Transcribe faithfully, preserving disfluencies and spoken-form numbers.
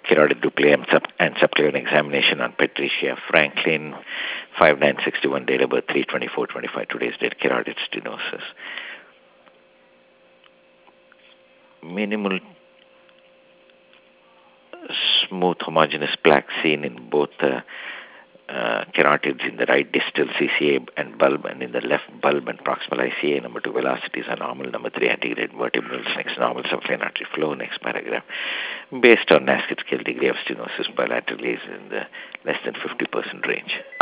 carotid duplicate and, sub, and subclavian examination on Patricia Franklin, five nine sixty-one, date of birth three twenty-four twenty-five, today's date, carotid stenosis. Minimal smooth homogeneous plaque seen in both uh, uh, carotids in the right distal C C A and bulb, and in the left bulb and proximal I C A. Number two, velocities are normal. Number three, antegrade vertebrals. Next, normal subclavian artery flow. Next paragraph. Based on Nasket scale, degree of stenosis bilaterally is in the less than fifty percent range.